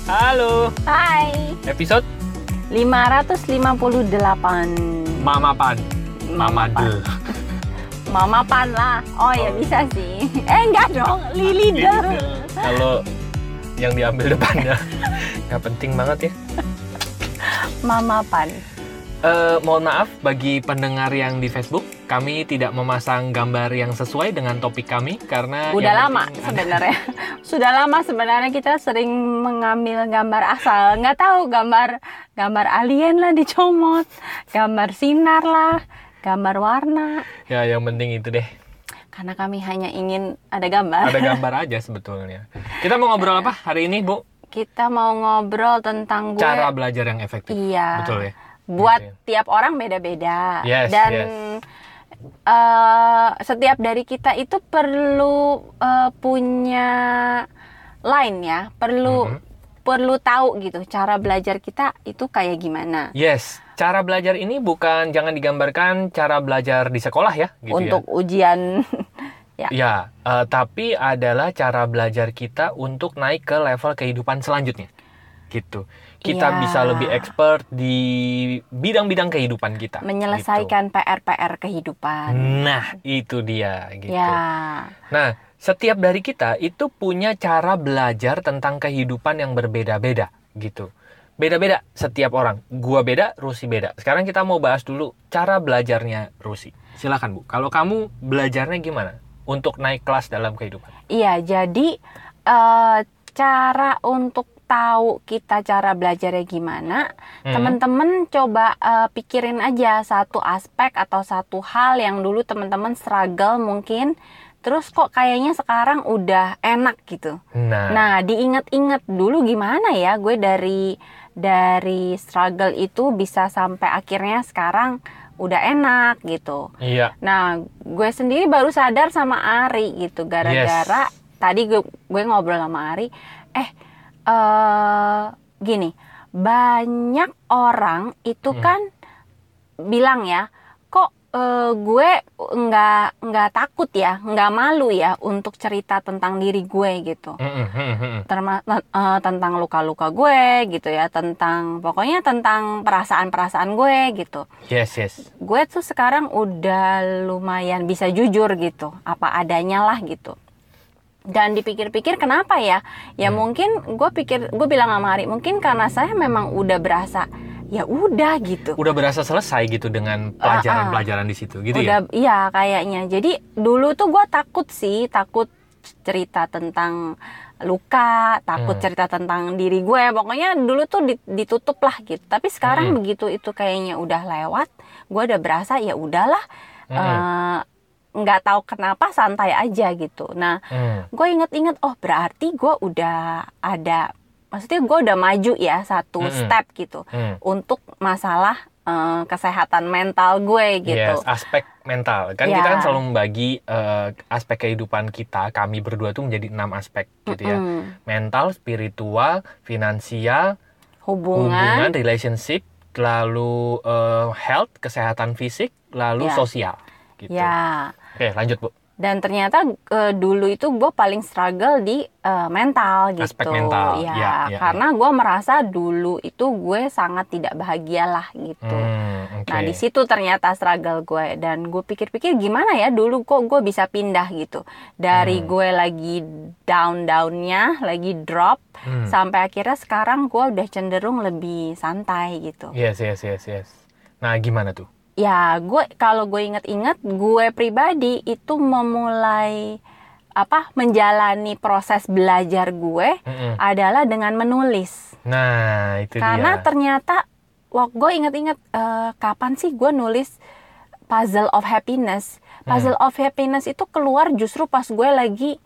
Halo. Hai. Episode 558. Mama Pan. Mama Del. Mama Pan lah. Oh ya bisa sih. Enggak dong, Lili Del. Kalau yang diambil depannya nggak penting banget ya. Mama Pan. Mohon maaf bagi pendengar yang di Facebook, kami tidak memasang gambar yang sesuai dengan topik kami karena Udah lama sebenarnya. Sudah lama sebenarnya kita sering mengambil gambar asal. Nggak tahu gambar alien lah dicomot, gambar sinar lah, gambar warna. Ya, yang penting itu deh. Karena kami hanya ingin ada gambar. Ada gambar aja sebetulnya. Kita mau ngobrol apa hari ini, Bu? Kita mau ngobrol tentang Cara belajar yang efektif. Iya. Betul ya. Buat Gitu ya. tiap orang beda-beda. Yes, Dan yes. Setiap dari kita itu perlu punya line ya, perlu tahu gitu cara belajar kita itu kayak gimana. Yes, cara belajar ini jangan digambarkan cara belajar di sekolah ya, gitu untuk ya. Ujian. Ya, tapi adalah cara belajar kita untuk naik ke level kehidupan selanjutnya, gitu. Kita Ya. bisa lebih expert di bidang-bidang kehidupan kita. Menyelesaikan PR-PR kehidupan. Nah, itu dia, gitu. Ya. Nah, setiap dari kita itu punya cara belajar tentang kehidupan yang berbeda-beda, gitu. Beda-beda setiap orang. Gua beda, Rusi beda. Sekarang kita mau bahas dulu cara belajarnya Rusi. Silakan, Bu. Kalau kamu belajarnya gimana untuk naik kelas dalam kehidupan? Iya, jadi cara untuk tahu kita cara belajarnya gimana, teman-teman coba pikirin aja satu aspek atau satu hal yang dulu teman-teman struggle mungkin, terus kok kayaknya sekarang udah enak gitu. Nah, diingat-ingat dulu gimana ya gue dari struggle itu bisa sampai akhirnya sekarang udah enak gitu. Iya. Nah, gue sendiri baru sadar sama Ari gitu, gara-gara tadi gue ngobrol sama Ari, gini, banyak orang itu kan bilang ya, kok gue nggak takut ya, nggak malu ya untuk cerita tentang diri gue gitu, tentang luka-luka gue gitu ya, pokoknya tentang perasaan-perasaan gue gitu. Yes. Gue tuh sekarang udah lumayan bisa jujur gitu, apa adanya lah gitu. Dan dipikir-pikir kenapa ya? Ya mungkin gue bilang sama Ari, mungkin karena saya memang udah berasa ya udah gitu. Udah berasa selesai gitu dengan pelajaran-pelajaran di situ gitu udah, ya? Iya kayaknya. Jadi dulu tuh gue takut cerita tentang luka, takut cerita tentang diri gue. Pokoknya dulu tuh ditutup lah gitu. Tapi sekarang begitu itu kayaknya udah lewat, gue udah berasa ya udahlah. Nggak tahu kenapa santai aja gitu. Nah, gue inget-inget, oh berarti gue udah ada, maksudnya gue udah maju ya satu step gitu untuk masalah kesehatan mental gue gitu. Yes, aspek mental. Kan kita kan selalu membagi aspek kehidupan kita, kami berdua tuh menjadi 6 aspek gitu ya. Mental, spiritual, finansial, hubungan, relationship, lalu health, kesehatan fisik, lalu sosial gitu. Ya. Oke, lanjut, Bu. Dan ternyata dulu itu gue paling struggle di mental gitu. Aspek mental. Ya, karena gue merasa dulu itu gue sangat tidak bahagia lah gitu. Okay. Nah di situ ternyata struggle gue, dan gue pikir-pikir gimana ya dulu kok gue bisa pindah gitu. Dari gue lagi down-downnya, lagi drop, sampai akhirnya sekarang gue udah cenderung lebih santai gitu. Yes. Nah, gimana tuh? Ya, kalau gue inget-inget, gue pribadi itu memulai menjalani proses belajar gue adalah dengan menulis. Nah, itu Karena dia. ternyata gue inget-inget kapan sih gue nulis Puzzle of Happiness. Puzzle of Happiness itu keluar justru pas gue lagi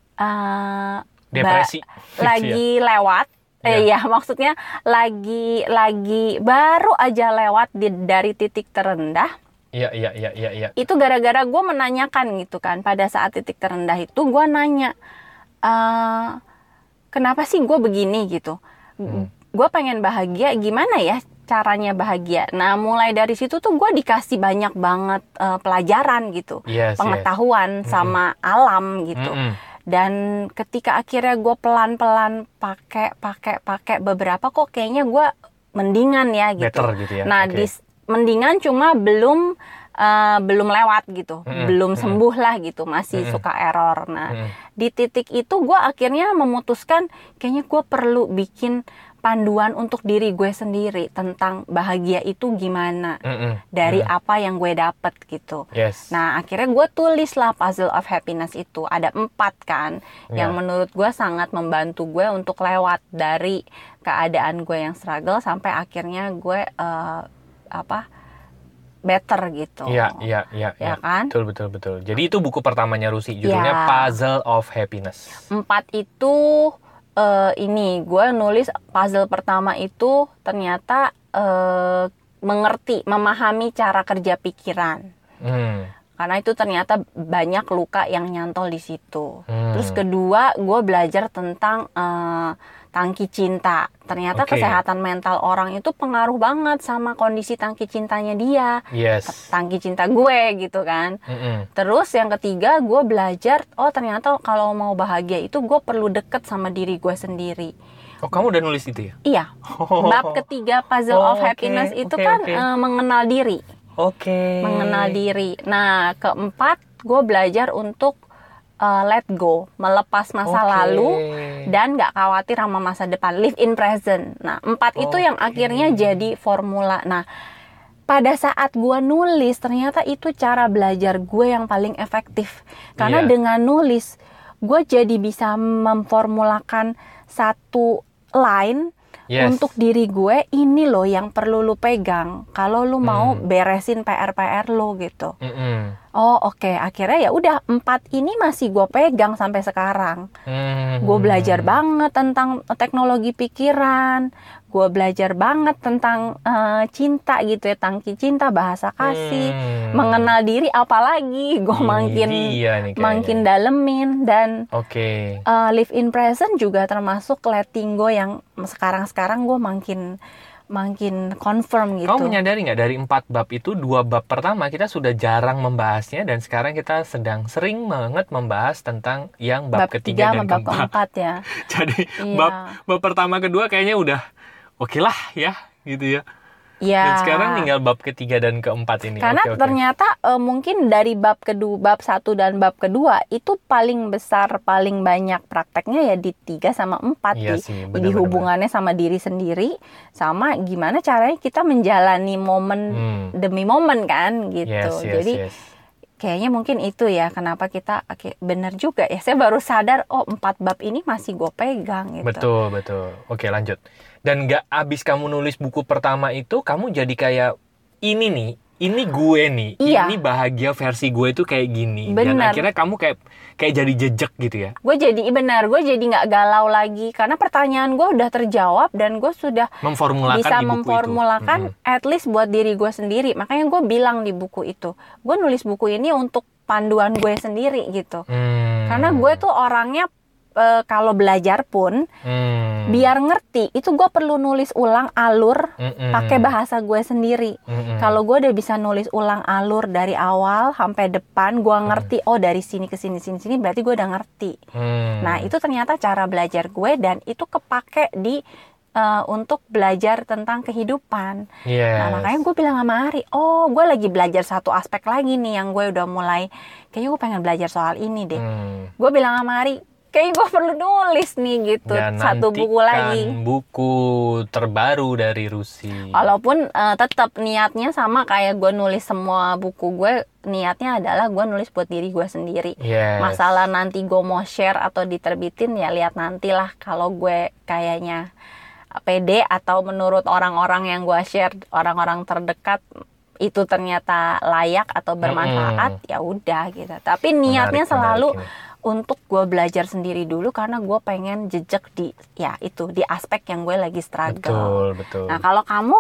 depresi. Lagi lewat. Ya maksudnya lagi baru aja lewat dari titik terendah. Iya. Itu gara-gara gue menanyakan gitu kan. Pada saat titik terendah itu gue nanya, kenapa sih gue begini gitu. Gue pengen bahagia, gimana ya caranya bahagia. Nah mulai dari situ tuh gue dikasih banyak banget pelajaran gitu. Pengetahuan sama alam gitu. Dan ketika akhirnya gue pelan-pelan pakai beberapa, kok kayaknya gue mendingan ya gitu. Better gitu ya. Nah, mendingan cuma belum lewat gitu, belum sembuh lah gitu, masih suka error. Nah, di titik itu gue akhirnya memutuskan kayaknya gue perlu bikin panduan untuk diri gue sendiri tentang bahagia itu gimana, dari apa yang gue dapet gitu. Nah, akhirnya gue tulis lah Puzzle of Happiness itu, ada 4 kan, yang menurut gue sangat membantu gue untuk lewat dari keadaan gue yang struggle sampai akhirnya gue better gitu. Iya kan? Betul. Jadi itu buku pertamanya Rusi, judulnya Puzzle of Happiness. 4 itu ini gue nulis puzzle pertama itu ternyata memahami cara kerja pikiran. Karena itu ternyata banyak luka yang nyantol di situ. Terus kedua, gue belajar tentang tangki cinta. Ternyata kesehatan mental orang itu pengaruh banget sama kondisi tangki cintanya dia. Tangki cinta gue gitu kan. Terus yang ketiga, gue belajar, oh ternyata kalau mau bahagia itu gue perlu deket sama diri gue sendiri. Oh, kamu udah nulis itu ya? Iya. Bab ketiga Puzzle of Happiness itu mengenal diri. Mengenal diri. Nah, keempat, gue belajar untuk let go, melepas masa lalu dan gak khawatir sama masa depan, live in present. Nah, 4 itu yang akhirnya jadi formula. Nah, pada saat gue nulis, ternyata itu cara belajar gue yang paling efektif. Karena dengan nulis, gue jadi bisa memformulakan satu line untuk diri gue, ini loh yang perlu lu pegang kalau lu mau beresin PR lu gitu. Akhirnya ya udah 4 ini masih gue pegang sampai sekarang. Gue belajar banget tentang teknologi pikiran, gue belajar banget tentang cinta gitu ya, tangki cinta, bahasa kasih, mengenal diri, apalagi gue makin dalemin. Dan live in present juga termasuk letting go yang sekarang gue makin confirm gitu. Kamu menyadari nggak dari 4 bab itu, 2 bab pertama kita sudah jarang membahasnya, dan sekarang kita sedang sering banget membahas tentang yang bab ketiga dan bab keempat ya. Jadi bab pertama kedua kayaknya udah oke lah ya gitu ya. Dan sekarang tinggal bab ketiga dan keempat ini. Karena ternyata mungkin dari bab 1 dan bab kedua itu paling besar, paling banyak prakteknya ya di 3 sama 4 di hubungannya sama diri sendiri, sama gimana caranya kita menjalani momen demi momen kan gitu. Jadi kayaknya mungkin itu ya kenapa kita benar juga ya. Saya baru sadar 4 bab ini masih gue pegang gitu. Betul. Oke, lanjut. Dan gak abis kamu nulis buku pertama itu, kamu jadi kayak ini gue nih, ini bahagia versi gue itu kayak gini. Dan akhirnya kamu kayak jadi jejak gitu ya. Gue jadi gak galau lagi karena pertanyaan gue udah terjawab dan gue sudah bisa memformulakan at least buat diri gue sendiri. Makanya gue bilang di buku itu, gue nulis buku ini untuk panduan gue sendiri gitu. Karena gue tuh orangnya kalau belajar pun biar ngerti itu gue perlu nulis ulang alur pakai bahasa gue sendiri. Kalau gue udah bisa nulis ulang alur dari awal sampai depan, gue ngerti dari sini ke sini berarti gue udah ngerti. Nah, itu ternyata cara belajar gue dan itu kepake di untuk belajar tentang kehidupan. Nah, makanya gue bilang sama Ari, gue lagi belajar satu aspek lagi nih yang gue udah mulai, kayaknya gue pengen belajar soal ini deh. Gue bilang sama Ari, kayaknya gue perlu nulis nih gitu, satu buku lagi. Buku terbaru dari Rusi. Walaupun tetap niatnya sama kayak gue nulis semua buku gue, niatnya adalah gue nulis buat diri gue sendiri. Masalah nanti gue mau share atau diterbitin ya lihat nantilah. Kalau gue kayaknya pede atau menurut orang-orang yang gue share, orang-orang terdekat itu ternyata layak atau bermanfaat, ya udah gitu. Tapi niatnya selalu untuk gue belajar sendiri dulu karena gue pengen jejak di di aspek yang gue lagi struggle. Betul. Nah, kalau kamu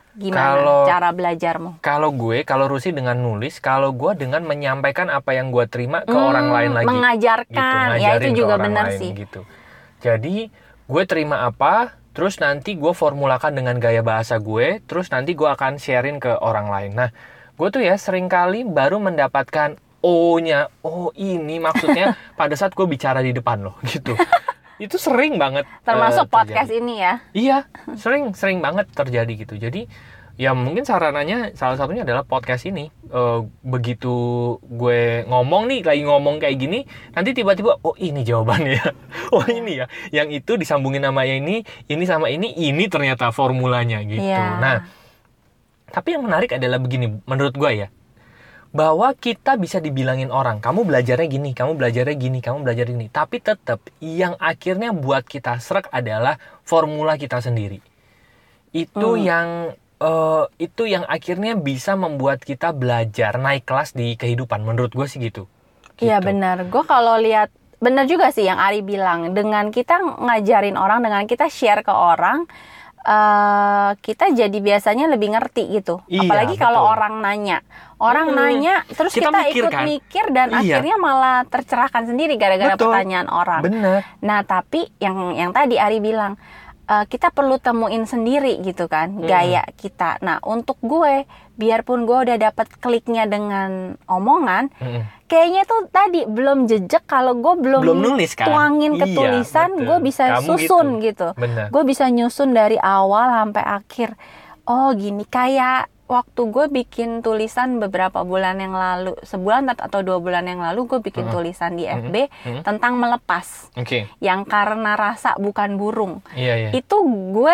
gimana cara belajarmu? Kalau Rusi dengan nulis, kalau gue dengan menyampaikan apa yang gue terima ke orang lain lagi. Mengajarkan, gitu, ya itu juga benar sih. Gitu. Jadi gue terima apa, terus nanti gue formulakan dengan gaya bahasa gue, terus nanti gue akan sharein ke orang lain. Nah, gue tuh ya seringkali baru mendapatkan O-nya, oh ini maksudnya pada saat gue bicara di depan loh gitu. Itu sering banget termasuk podcast ini ya. Iya, sering banget terjadi gitu. Jadi ya mungkin sarananya salah satunya adalah podcast ini. Begitu gue ngomong nih, lagi ngomong kayak gini, nanti tiba-tiba oh ini jawabannya. Oh ini ya, yang itu disambungin sama ini sama ini ternyata formulanya gitu. Yeah. Nah, tapi yang menarik adalah begini, menurut gue ya, bahwa kita bisa dibilangin orang, kamu belajarnya gini, kamu belajarnya gini, kamu belajar gini, tapi tetap yang akhirnya buat kita srek adalah formula kita sendiri. Itu yang akhirnya bisa membuat kita belajar naik kelas di kehidupan. Menurut gue sih gitu. Iya benar. Gue kalau lihat benar juga sih yang Ari bilang. Dengan kita ngajarin orang, dengan kita share ke orang, kita jadi biasanya lebih ngerti gitu. Iya, apalagi kalau orang nanya. Orang nanya, terus kita mikir, ikut kan? mikir dan akhirnya malah tercerahkan sendiri gara-gara pertanyaan orang. Bener. Nah tapi yang tadi Ari bilang, kita perlu temuin sendiri gitu kan, gaya kita. Nah untuk gue, biarpun gue udah dapet kliknya dengan omongan, kayaknya tuh tadi belum jejak kalau gue belum nulis kan? Tuangin ke tulisan, gue bisa kamu susun gitu. Gue bisa nyusun dari awal sampai akhir. Oh gini, kayak waktu gue bikin tulisan beberapa bulan yang lalu, sebulan atau 2 bulan yang lalu, gue bikin tulisan di FB tentang melepas. Yang karena rasa bukan burung. Itu gue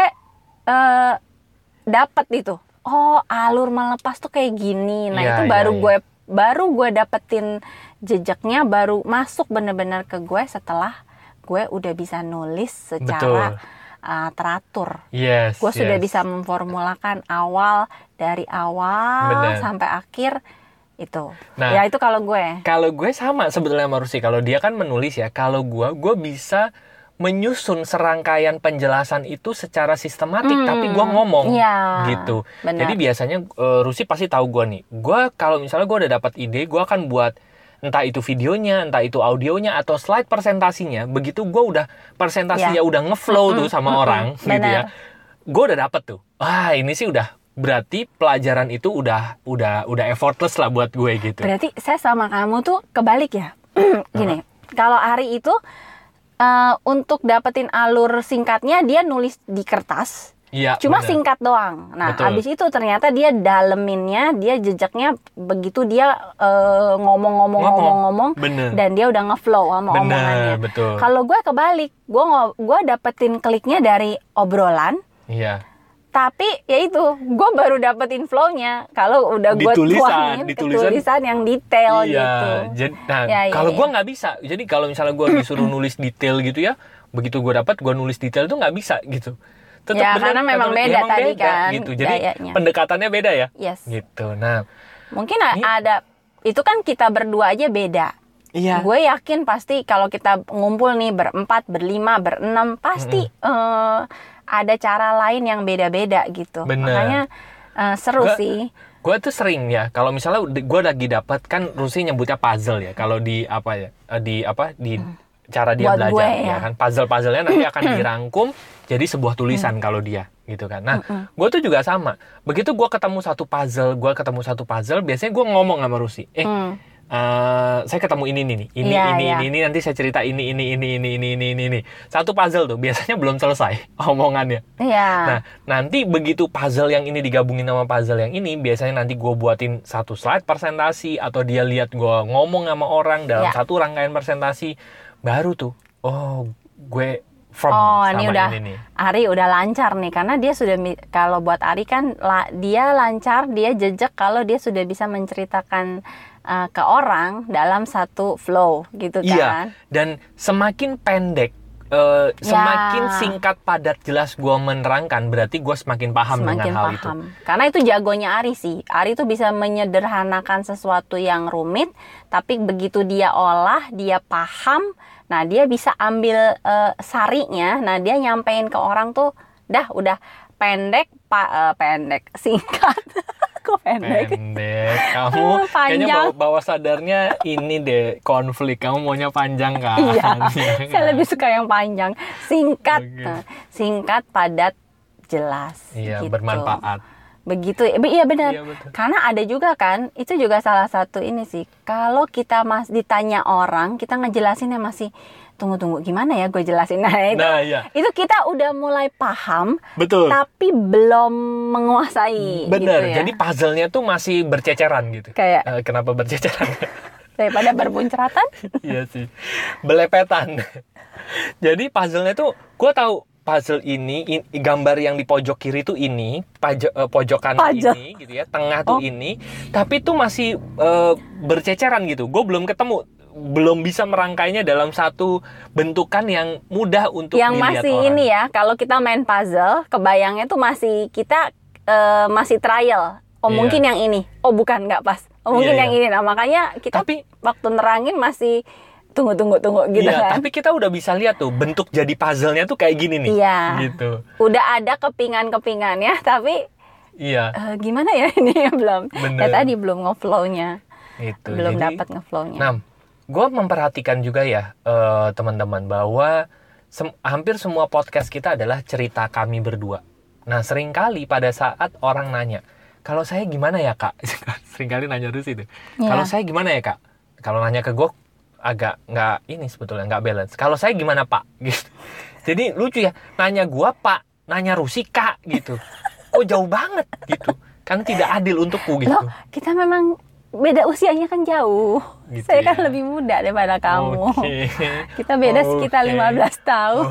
dapet itu. Oh, alur melepas tuh kayak gini. Nah, itu baru gue dapetin jejaknya, baru masuk bener-bener ke gue setelah gue udah bisa nulis secara teratur. Gue sudah bisa memformulakan dari awal sampai akhir itu. Nah, ya itu kalau gue. Kalau gue sama sebetulnya sama Rusi. Kalau dia kan menulis ya. Kalau gue bisa menyusun serangkaian penjelasan itu secara sistematik, tapi gue ngomong gitu. Benar. Jadi biasanya Rusi pasti tahu gue nih. Gue kalau misalnya gue udah dapat ide, gue akan buat entah itu videonya, entah itu audionya, atau slide presentasinya. Begitu gue udah presentasinya udah ngeflow tuh sama orang, gitu ya. Gue udah dapet tuh. Ini sih udah berarti pelajaran itu udah effortless lah buat gue gitu. Berarti saya sama kamu tuh kebalik ya. Gini, kalau Ari itu untuk dapetin alur singkatnya dia nulis di kertas. Cuma singkat doang. Nah, abis itu ternyata dia daleminnya, dia jejaknya begitu dia ngomong dan dia udah ngeflow sama omongannya. Kalau gue kebalik, gue dapetin kliknya dari obrolan. Tapi ya itu, gue baru dapetin flow-nya kalau udah gue tuangin ke tulisan yang detail gitu. Kalau gue nggak bisa. Jadi kalau misalnya gue disuruh nulis detail gitu ya, begitu gue nulis detail itu nggak bisa gitu. Tetap karena memang beda tadi kan gitu. Jadi gayanya. Pendekatannya beda ya. Yes. Gitu. Nah, mungkin ada itu kan kita berdua aja beda. Gue yakin pasti kalau kita ngumpul nih berempat, berlima, berenam, pasti ada cara lain yang beda-beda gitu. Makanya seru sih. Gue tuh sering ya, kalau misalnya gue lagi dapat kan Rusi nyebutnya puzzle ya. Kalau di cara dia buat belajar gue, ya kan, puzzle-puzzlenya nanti akan dirangkum jadi sebuah tulisan kalau dia gitu kan. Nah, gue tuh juga sama. Begitu gue ketemu satu puzzle, biasanya gue ngomong sama Rusi, saya ketemu ini nanti saya cerita ini. Satu puzzle tuh biasanya belum selesai omongannya. Nah, nanti begitu puzzle yang ini digabungin sama puzzle yang ini, biasanya nanti gue buatin satu slide presentasi, atau dia lihat gue ngomong sama orang dalam satu rangkaian presentasi, baru tuh gue ini udah ini nih. Ari udah lancar nih, karena dia sudah, kalau buat Ari kan dia lancar, dia jejak kalau dia sudah bisa menceritakan ke orang dalam satu flow gitu kan. Dan semakin pendek, semakin singkat, padat, jelas gue menerangkan, berarti gue semakin paham dengan hal itu. Karena itu jagonya Ari sih. Ari tuh bisa menyederhanakan sesuatu yang rumit, tapi begitu dia olah, dia paham, nah dia bisa ambil sarinya, nah dia nyampein ke orang tuh udah pendek, singkat. Kok pendek? Kamu kayaknya bawa sadarnya ini deh, konflik. Kamu maunya panjang kan? Saya lebih suka yang panjang. Singkat, singkat, padat, jelas. Gitu. Bermanfaat. Begitu, iya benar. Iya, betul. Karena ada juga kan, itu juga salah satu ini sih. Kalau kita ditanya orang, kita ngejelasinnya masih tunggu gimana ya gue jelasin. Iya. Itu kita udah mulai paham, Betul. tapi belum menguasai. Bener. Gitu ya. Jadi puzzle-nya tuh masih berceceran gitu. Kayak kenapa berceceran? daripada berbuncratan. Iya sih, belepetan. Jadi puzzle-nya tuh, gue tahu puzzle ini gambar yang di pojok kiri tuh ini, pojok kanan ini gitu ya, tengah tuh ini, tapi tuh masih berceceran gitu. Gue belum ketemu, belum bisa merangkainya dalam satu bentukan yang mudah untuk yang dilihat masih orang. Ini ya, kalau kita main puzzle, kebayangnya tuh masih kita masih trial. Mungkin yang ini, bukan, nggak pas. Mungkin yang ini. Nah makanya kita waktu nerangin masih tunggu gitu kan. Tapi kita udah bisa lihat tuh bentuk jadi puzzle-nya tuh kayak gini nih. Iya. Gitu. Udah ada kepingan-kepingannya, tapi gimana ya ini belum. Bener. Ya tadi belum ngeflow-nya. Itu. Belum dapat ngeflow-nya. Nah, gue memperhatikan juga ya teman-teman bahwa hampir semua podcast kita adalah cerita kami berdua. Nah, seringkali pada saat orang nanya, kalau saya gimana ya kak? Seringkali nanya terus itu. Yeah. Kalau saya gimana ya kak? Kalau nanya ke gue agak nggak ini sebetulnya nggak balance. Kalau saya gimana pak? Gitu. Jadi lucu ya, nanya gue pak, nanya Rusi kak gitu. Kok jauh banget gitu? Kan tidak adil untukku gitu. Loh, kita memang beda usianya kan jauh. Gitu saya kan lebih muda daripada kamu. Kita beda sekitar 15 tahun.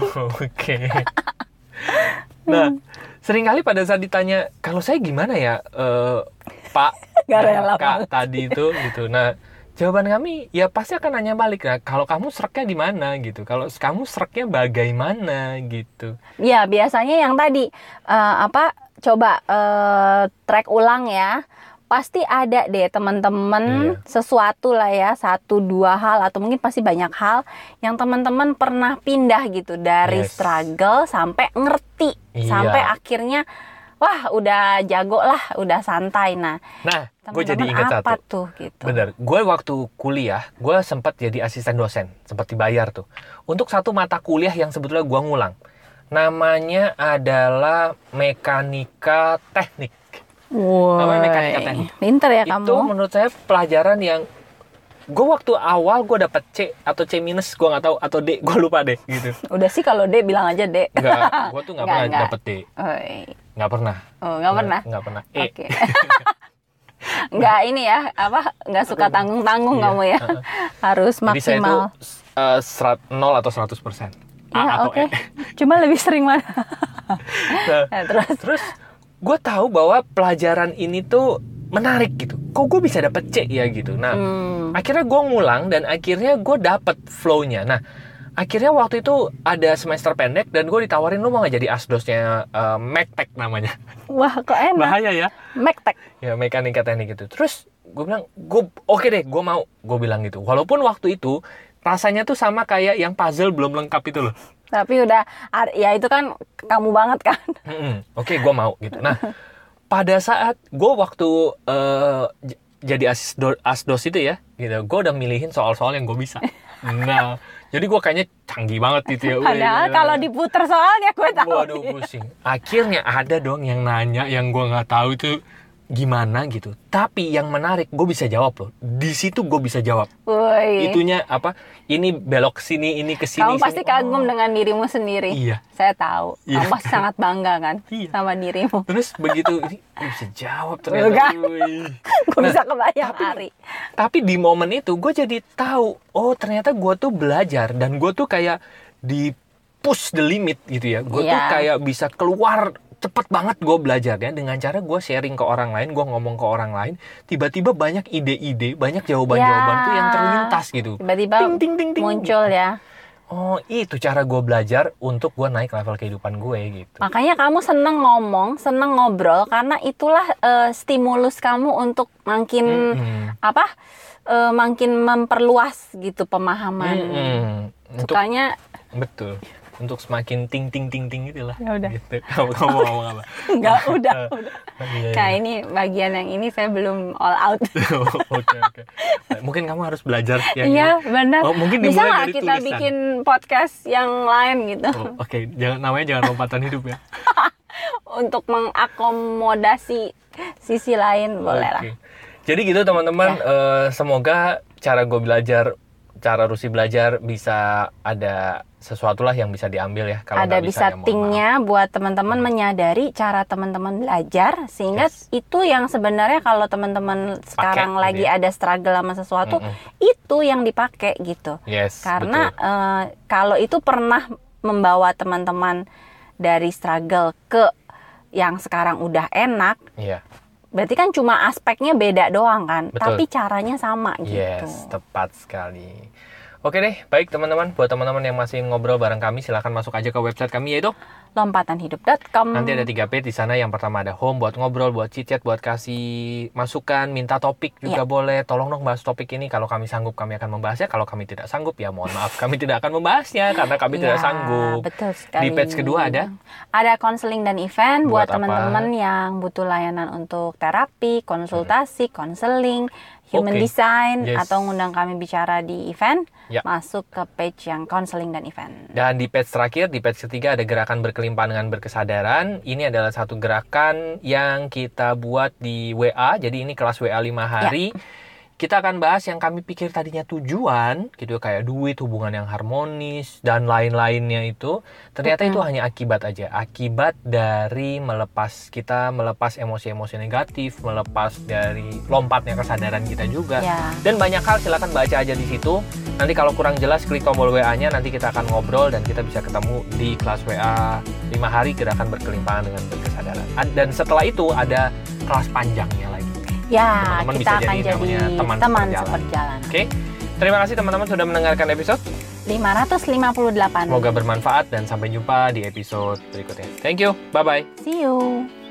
Nah, seringkali pada saat ditanya, kalau saya gimana ya pak, kak tadi itu gitu. Nah, jawaban kami ya pasti akan nanya balik. Nah, kalau kamu sreknya di mana gitu? Kalau kamu sreknya bagaimana gitu? Ya, biasanya yang tadi coba track ulang ya. Pasti ada deh teman-teman sesuatu lah ya, 1-2 hal atau mungkin pasti banyak hal yang teman-teman pernah pindah gitu dari struggle sampai ngerti, sampai akhirnya wah udah jago lah, udah santai. Nah gue jadi ingat apa satu. Tuh, gitu. Bener, gue waktu kuliah gue sempat jadi asisten dosen, sempat dibayar tuh untuk satu mata kuliah yang sebetulnya gue ngulang. Namanya adalah mekanika teknik. Namanya mekanika teknik. Pinter ya kamu. Itu menurut saya pelajaran yang gue waktu awal gue dapet C atau C minus, gue nggak tahu, atau D, gue lupa deh gitu. Udah sih kalau D bilang aja D. Enggak, gue tuh nggak pernah dapet D. Nggak pernah. Nggak pernah. Nggak pernah. E. Okay. Nggak ini ya, nggak suka tanggung-tanggung kamu ya. Harus maksimal. Jadi saya itu 0 atau 100%. A atau E. Cuma lebih sering mana? Terus gue tahu bahwa pelajaran ini tuh menarik gitu. Kok gue bisa dapet C ya gitu. Nah, akhirnya gue ngulang dan akhirnya gue dapet flow-nya. Nah, akhirnya waktu itu ada semester pendek dan gue ditawarin, lu mau gak jadi asdosnya Mektek namanya. Wah, kok enak. Bahaya ya. Mektek. Ya, mekanika teknik gitu. Terus gue bilang, oke deh, gue mau. Gue bilang gitu. Walaupun waktu itu rasanya tuh sama kayak yang puzzle belum lengkap itu loh. Tapi udah, ya itu kan kamu banget kan. Oke, gue mau gitu. Nah, pada saat gue waktu jadi asdos itu ya, gitu, gue udah milihin soal-soal yang gue bisa. Nah, jadi gue kayaknya canggih banget gitu ya. Padahal kalau diputer soalnya gue tahu. Waduh, pusing. Akhirnya ada dong yang nanya yang gue nggak tahu itu gimana gitu. Tapi yang menarik, gue bisa jawab loh. Di situ gue bisa jawab. Woy. Itunya apa? Ini belok sini, ini ke sini. Kamu pasti kagum dengan dirimu sendiri. Iya. Saya tahu. Kamu pasti sangat bangga kan sama dirimu. Terus begitu, ini gue bisa jawab ternyata. Gue bisa kebayang Ari. Tapi di momen itu gue jadi tahu, oh ternyata gue tuh belajar dan gue tuh kayak di push the limit gitu ya. Gue tuh kayak bisa keluar cepet banget gue belajarnya dengan cara gue sharing ke orang lain, gue ngomong ke orang lain, tiba-tiba banyak ide-ide, banyak jawaban-jawaban tuh yang terlintas gitu. Tiba-tiba ting, muncul ya. Oh, itu cara gue belajar untuk gue naik level kehidupan gue gitu. Makanya kamu seneng ngomong, seneng ngobrol, karena itulah stimulus kamu untuk makin makin memperluas gitu pemahaman. Sukanya betul. Untuk semakin ting gitu lah. Ya udah. Gitu. Kamu ngomong apa? Enggak, udah. Nah, ini bagian yang ini saya belum all out. Oke. Mungkin kamu harus belajar yang iya, benar. Oh, mungkin bisa nggak kita tulisan. Bikin podcast yang lain gitu. Oke. Namanya jangan lompatan hidup ya. Untuk mengakomodasi sisi lain boleh lah. Jadi gitu teman-teman, semoga cara gue belajar, cara Rusi belajar bisa ada sesuatu lah yang bisa diambil ya. Kalau ada bisa settingnya buat teman-teman menyadari cara teman-teman belajar, sehingga itu yang sebenarnya kalau teman-teman sekarang lagi ada struggle sama sesuatu, itu yang dipakai gitu. Karena kalau itu pernah membawa teman-teman dari struggle ke yang sekarang udah enak, berarti kan cuma aspeknya beda doang kan, tapi caranya sama gitu. Tepat sekali. Oke deh, baik teman-teman. Buat teman-teman yang masih ngobrol bareng kami, silahkan masuk aja ke website kami, yaitu lompatanhidup.com. Nanti ada 3 page di sana. Yang pertama ada home buat ngobrol, buat chit-chat, buat kasih masukan, minta topik juga boleh. Tolong dong bahas topik ini. Kalau kami sanggup, kami akan membahasnya. Kalau kami tidak sanggup, ya mohon maaf, kami tidak akan membahasnya karena kami tidak sanggup. Betul sekali. Di page kedua ada konseling dan event buat teman-teman yang butuh layanan untuk terapi, konsultasi, konseling, human design, atau ngundang kami bicara di event, masuk ke page yang konseling dan event. Dan di page terakhir, di page ketiga ada gerakan berkelimpahan dengan berkesadaran. Ini adalah satu gerakan yang kita buat di WA. Jadi ini kelas WA 5 hari. Kita akan bahas yang kami pikir tadinya tujuan, gitu, kayak duit, hubungan yang harmonis, dan lain-lainnya itu. Ternyata itu hanya akibat aja. Akibat dari melepas emosi-emosi negatif, melepas dari lompatnya kesadaran kita juga. Dan banyak hal, silakan baca aja di situ. Nanti kalau kurang jelas, klik tombol WA-nya, nanti kita akan ngobrol dan kita bisa ketemu di kelas WA 5 hari gerakan berkelimpahan dengan berkesadaran. Dan setelah itu ada kelas panjangnya lagi. Teman-teman kita akan jadi teman seperjalan. Oke. Terima kasih teman-teman sudah mendengarkan episode 558. Semoga bermanfaat dan sampai jumpa di episode berikutnya. Thank you. Bye-bye. See you.